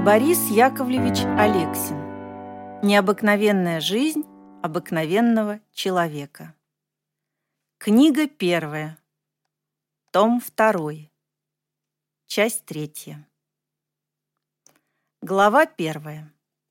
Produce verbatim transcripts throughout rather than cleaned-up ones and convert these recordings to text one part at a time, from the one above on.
Борис Яковлевич Алексин. Необыкновенная жизнь обыкновенного человека. Книга первая. Том второй. Часть третья. Глава первая.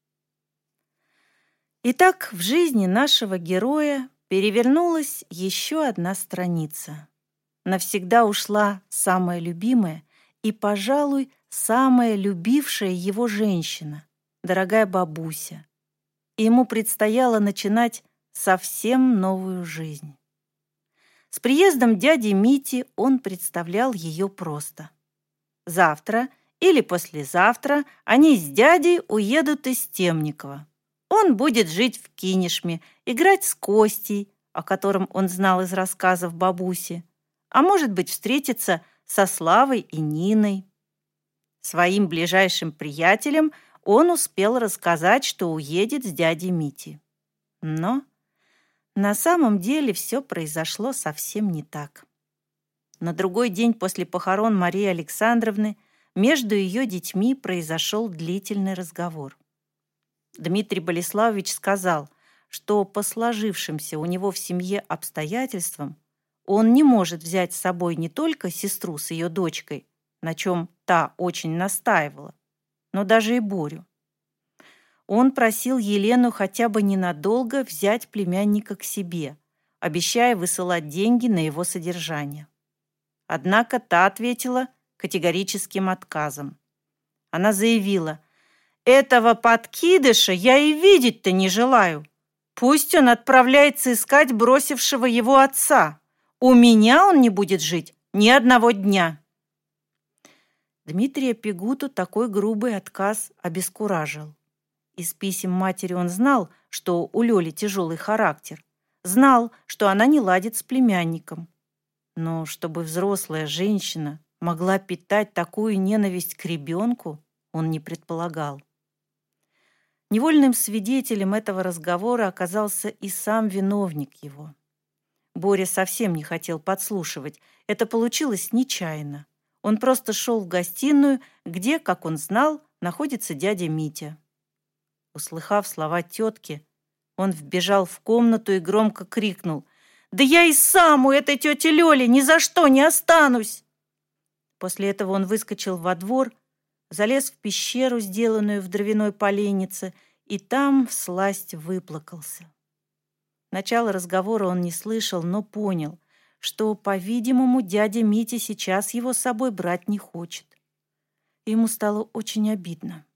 Итак, в жизни нашего героя перевернулась еще одна страница. Навсегда ушла самая любимая и, пожалуй, самая любившая его женщина, дорогая бабуся. И ему предстояло начинать совсем новую жизнь. С приездом дяди Мити он представлял ее просто. Завтра или послезавтра они с дядей уедут из Темникова. Он будет жить в Кинешме, играть с Костей, о котором он знал из рассказов бабуси, а может быть, встретиться со Славой и Ниной. Своим ближайшим приятелям он успел рассказать, что уедет с дядей Мити. Но на самом деле все произошло совсем не так. На другой день после похорон Марии Александровны между ее детьми произошел длительный разговор. Дмитрий Болеславович сказал, что по сложившимся у него в семье обстоятельствам он не может взять с собой не только сестру с ее дочкой, на чем та очень настаивала, но даже и Борю. Он просил Елену хотя бы ненадолго взять племянника к себе, обещая высылать деньги на его содержание. Однако та ответила категорическим отказом. Она заявила: «Этого подкидыша я и видеть-то не желаю. Пусть он отправляется искать бросившего его отца. У меня он не будет жить ни одного дня». Дмитрия Пегуту такой грубый отказ обескуражил. Из писем матери он знал, что у Лёли тяжелый характер, знал, что она не ладит с племянником. Но чтобы взрослая женщина могла питать такую ненависть к ребенку, он не предполагал. Невольным свидетелем этого разговора оказался и сам виновник его. Боря совсем не хотел подслушивать, это получилось нечаянно. Он просто шел в гостиную, где, как он знал, находится дядя Митя. Услыхав слова тетки, он вбежал в комнату и громко крикнул: «Да я и сам у этой тети Лёли ни за что не останусь!» После этого он выскочил во двор, залез в пещеру, сделанную в дровяной поленнице, и там всласть выплакался. Начало разговора он не слышал, но понял, что, по-видимому, дядя Митя сейчас его с собой брать не хочет. Ему стало очень обидно.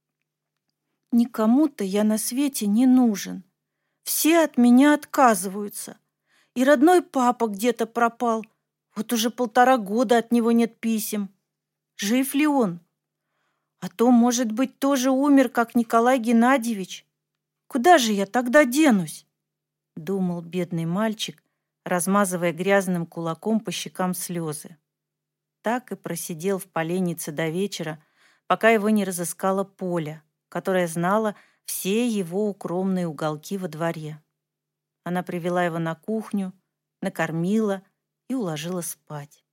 «Никому-то я на свете не нужен. Все от меня отказываются. И родной папа где-то пропал. Вот уже полтора года от него нет писем. Жив ли он? А то, может быть, тоже умер, как Николай Геннадьевич. Куда же я тогда денусь?» — думал бедный мальчик, размазывая грязным кулаком по щекам слезы. Так и просидел в поленнице до вечера, пока его не разыскала Поля, которая знала все его укромные уголки во дворе. Она привела его на кухню, накормила и уложила спать.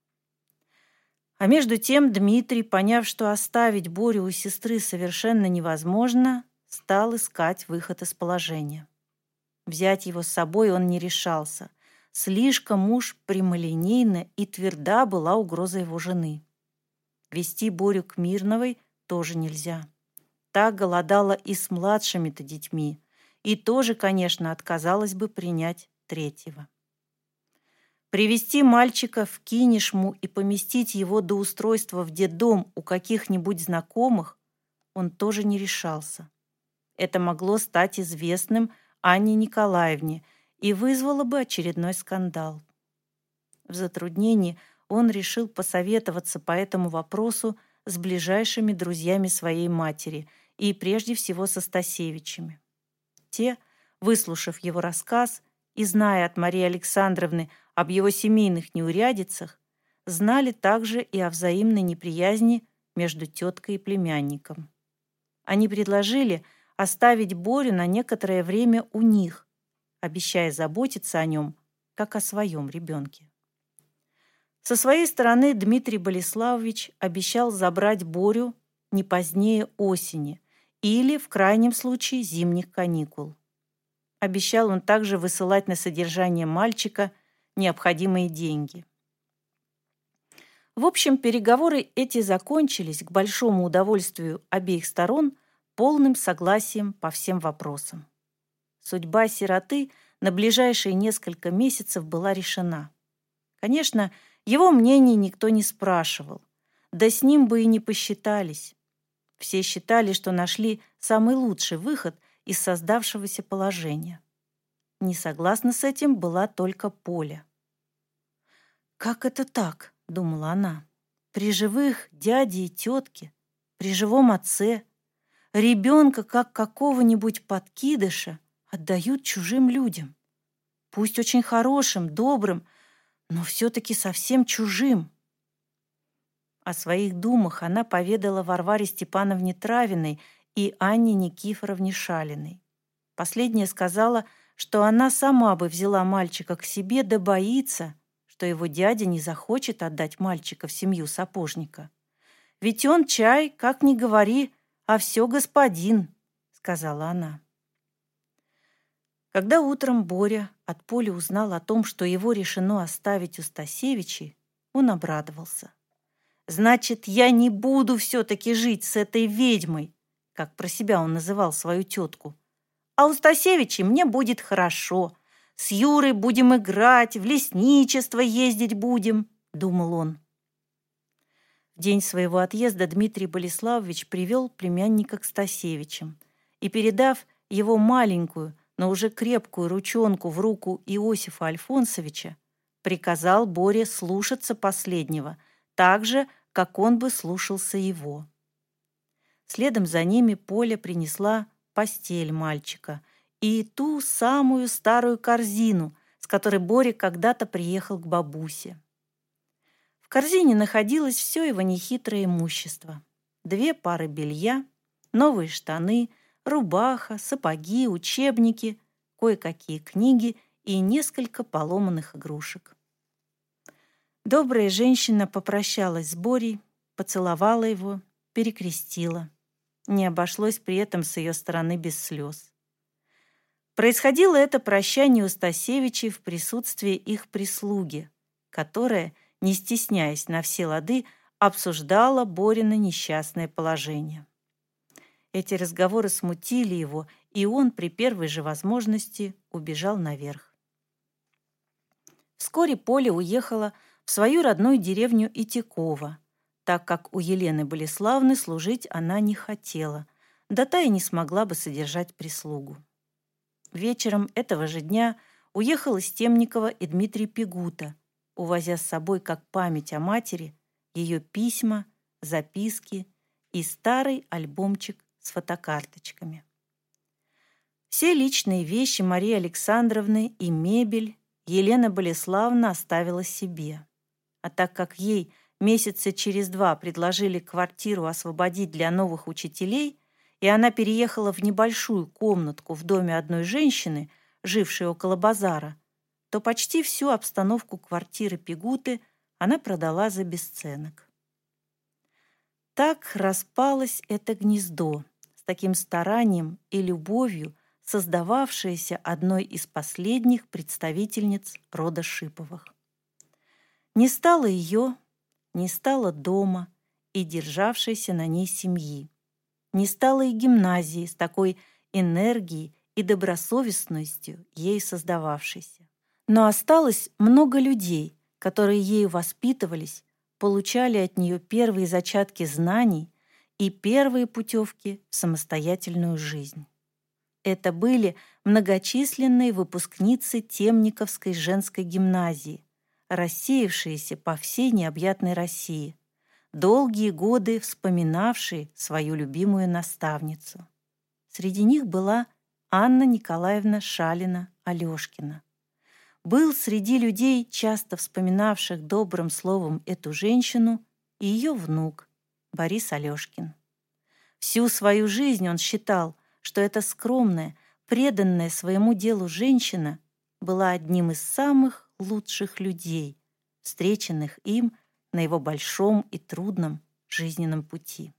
А между тем Дмитрий, поняв, что оставить Борю у сестры совершенно невозможно, стал искать выход из положения. Взять его с собой он не решался. Слишком уж прямолинейна и тверда была угроза его жены. Вести Борю к Мирновой тоже нельзя. Та голодала и с младшими-то детьми, и тоже, конечно, отказалась бы принять третьего. Привести мальчика в Кинешму и поместить его до устройства в детдом у каких-нибудь знакомых он тоже не решался. Это могло стать известным Анне Николаевне и вызвало бы очередной скандал. В затруднении он решил посоветоваться по этому вопросу с ближайшими друзьями своей матери и прежде всего со Стасевичами. Те, выслушав его рассказ и зная от Марии Александровны об его семейных неурядицах, знали также и о взаимной неприязни между теткой и племянником. Они предложили оставить Борю на некоторое время у них, обещая заботиться о нем, как о своем ребенке. Со своей стороны Дмитрий Болеславович обещал забрать Борю не позднее осени или, в крайнем случае, зимних каникул. Обещал он также высылать на содержание мальчика необходимые деньги. В общем, переговоры эти закончились к большому удовольствию обеих сторон полным согласием по всем вопросам. Судьба сироты на ближайшие несколько месяцев была решена. Конечно, его мнение никто не спрашивал, да с ним бы и не посчитались. Все считали, что нашли самый лучший выход из создавшегося положения. Не согласна с этим была только Поля. «Как это так?» — думала она. «При живых дяде и тетке, при живом отце, ребенка, как какого-нибудь подкидыша, отдают чужим людям. Пусть очень хорошим, добрым, но все-таки совсем чужим». О своих думах она поведала Варваре Степановне Травиной и Анне Никифоровне Шалиной. Последняя сказала, что она сама бы взяла мальчика к себе, да боится, что его дядя не захочет отдать мальчика в семью сапожника. «Ведь он чай, как ни говори, а все господин», — сказала она. Когда утром Боря от Поли узнал о том, что его решено оставить у Стасевичей, он обрадовался. «Значит, я не буду все-таки жить с этой ведьмой», как про себя он называл свою тетку. «А у Стасевичей мне будет хорошо. С Юрой будем играть, в лесничество ездить будем», — думал он. В день своего отъезда Дмитрий Болеславович привел племянника к Стасевичам и, передав его маленькую, но уже крепкую ручонку в руку Иосифа Альфонсовича, приказал Боре слушаться последнего, так же, как он бы слушался его. Следом за ними Поля принесла постель мальчика и ту самую старую корзину, с которой Боря когда-то приехал к бабусе. В корзине находилось все его нехитрое имущество. Две пары белья, новые штаны, рубаха, сапоги, учебники, кое-какие книги и несколько поломанных игрушек. Добрая женщина попрощалась с Борей, поцеловала его, перекрестила. Не обошлось при этом с ее стороны без слез. Происходило это прощание у Стасевичей в присутствии их прислуги, которая, не стесняясь на все лады, обсуждала Борина несчастное положение. Эти разговоры смутили его, и он при первой же возможности убежал наверх. Вскоре Поля уехала в свою родную деревню Итякова, так как у Елены Болеславны служить она не хотела, да та и не смогла бы содержать прислугу. Вечером этого же дня уехал из Темникова и Дмитрий Пигута, увозя с собой как память о матери ее письма, записки и старый альбомчик с фотокарточками. Все личные вещи Марии Александровны и мебель Елена Болеславна оставила себе. А так как ей месяца через два предложили квартиру освободить для новых учителей, и она переехала в небольшую комнатку в доме одной женщины, жившей около базара, то почти всю обстановку квартиры Пигуты она продала за бесценок. Так распалось это гнездо, с таким старанием и любовью создававшееся одной из последних представительниц рода Шиповых. Не стало ее, не стало дома и державшейся на ней семьи. Не стало и гимназии с такой энергией и добросовестностью ей создававшейся. Но осталось много людей, которые ею воспитывались, получали от нее первые зачатки знаний и первые путевки в самостоятельную жизнь. Это были многочисленные выпускницы Темниковской женской гимназии, рассеявшиеся по всей необъятной России, долгие годы вспоминавшие свою любимую наставницу. Среди них была Анна Николаевна Шалина-Алешкина. Был среди людей, часто вспоминавших добрым словом эту женщину, и ее внук Борис Алешкин. Всю свою жизнь он считал, что эта скромная, преданная своему делу женщина была одним из самых лучших людей, встреченных им на его большом и трудном жизненном пути.